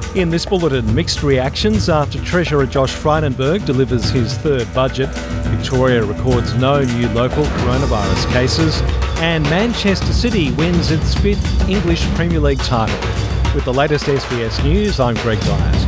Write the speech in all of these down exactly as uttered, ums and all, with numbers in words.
In this bulletin, mixed reactions after Treasurer Josh Frydenberg delivers his third budget. Victoria records no new local coronavirus cases. And Manchester City wins its fifth English Premier League title. With the latest S B S News, I'm Greg Dyett.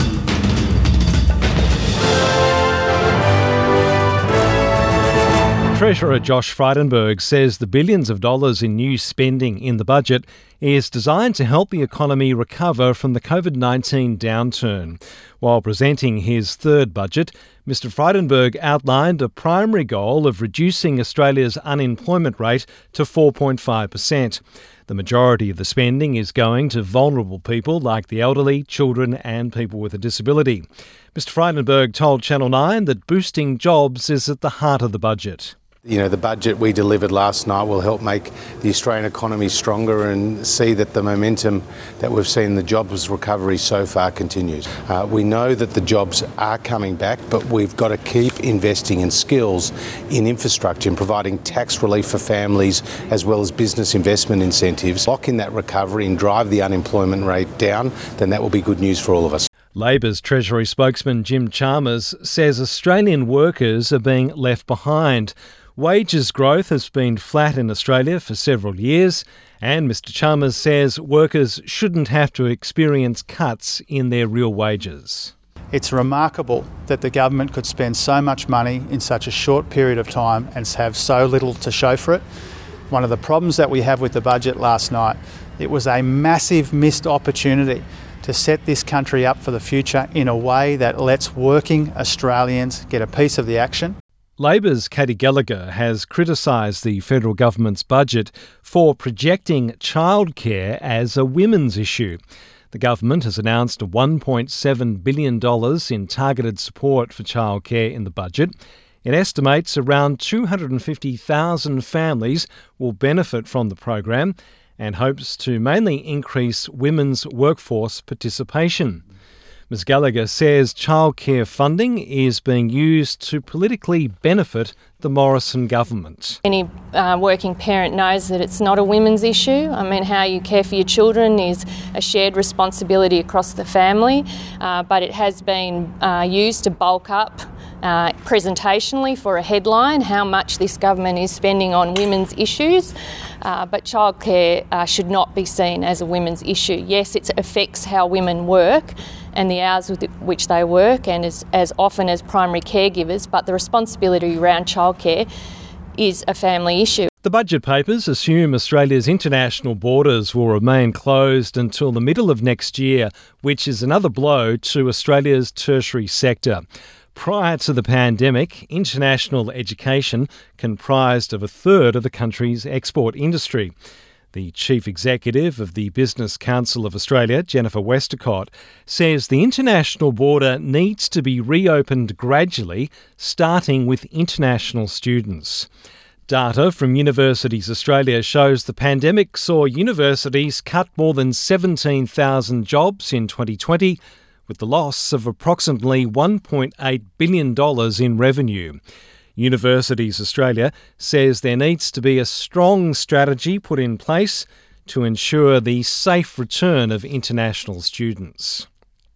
Treasurer Josh Frydenberg says the billions of dollars in new spending in the budget is designed to help the economy recover from the covid nineteen downturn. While presenting his third budget, Mr Frydenberg outlined a primary goal of reducing Australia's unemployment rate to four point five percent. The majority of the spending is going to vulnerable people like the elderly, children and people with a disability. Mr Frydenberg told Channel nine that boosting jobs is at the heart of the budget. You know, the budget we delivered last night will help make the Australian economy stronger and see that the momentum that we've seen in the jobs recovery so far continues. Uh, we know that the jobs are coming back, but we've got to keep investing in skills, in infrastructure, and providing tax relief for families as well as business investment incentives. Lock in that recovery and drive the unemployment rate down, then that will be good news for all of us. Labor's Treasury spokesman Jim Chalmers says Australian workers are being left behind. Wages growth has been flat in Australia for several years, and Mr Chalmers says workers shouldn't have to experience cuts in their real wages. It's remarkable that the government could spend so much money in such a short period of time and have so little to show for it. One of the problems that we have with the budget last night, it was a massive missed opportunity to set this country up for the future in a way that lets working Australians get a piece of the action. Labor's Katie Gallagher has criticised the federal government's budget for projecting childcare as a women's issue. The government has announced one point seven billion dollars in targeted support for childcare in the budget. It estimates around two hundred fifty thousand families will benefit from the program and hopes to mainly increase women's workforce participation. Miz Gallagher says childcare funding is being used to politically benefit the Morrison government. Any uh, working parent knows that it's not a women's issue. I mean, how you care for your children is a shared responsibility across the family, uh, but it has been uh, used to bulk up uh, presentationally for a headline how much this government is spending on women's issues. Uh, but childcare uh, should not be seen as a women's issue. Yes, it affects how women work and the hours with which they work and as, as often as primary caregivers, but the responsibility around childcare is a family issue. The budget papers assume Australia's international borders will remain closed until the middle of next year, which is another blow to Australia's tertiary sector. Prior to the pandemic, international education comprised of a third of the country's export industry. The Chief Executive of the Business Council of Australia, Jennifer Westacott, says the international border needs to be reopened gradually, starting with international students. Data from Universities Australia shows the pandemic saw universities cut more than seventeen thousand jobs in twenty twenty, with the loss of approximately one point eight billion dollars in revenue. Universities Australia says there needs to be a strong strategy put in place to ensure the safe return of international students.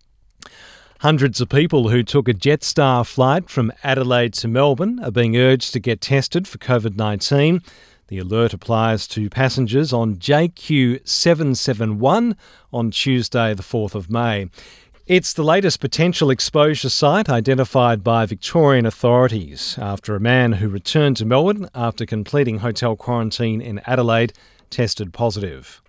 Hundreds of people who took a Jetstar flight from Adelaide to Melbourne are being urged to get tested for covid nineteen. The alert applies to passengers on J Q seven seven one on Tuesday the fourth of May. It's the latest potential exposure site identified by Victorian authorities after a man who returned to Melbourne after completing hotel quarantine in Adelaide tested positive.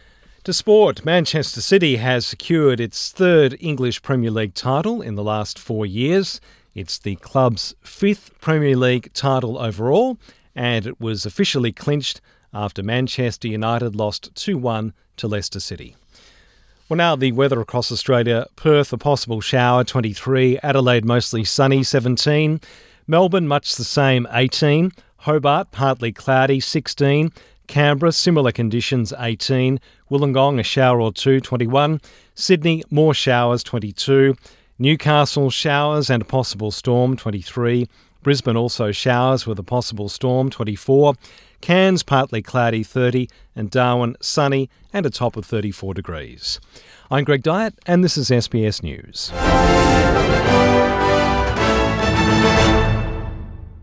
To sport, Manchester City has secured its third English Premier League title in the last four years. It's the club's fifth Premier League title overall, and it was officially clinched after Manchester United lost two one to Leicester City. Well, now the weather across Australia. Perth, a possible shower, twenty-three. Adelaide, mostly sunny, seventeen. Melbourne, much the same, eighteen. Hobart, partly cloudy, sixteen. Canberra, similar conditions, eighteen. Wollongong, a shower or two, twenty-one. Sydney, more showers, twenty-two. Newcastle, showers and a possible storm, twenty-three. Brisbane also showers with a possible storm, twenty-four. Cairns partly cloudy, thirty. And Darwin sunny and a top of thirty-four degrees. I'm Greg Dyett and this is S B S News.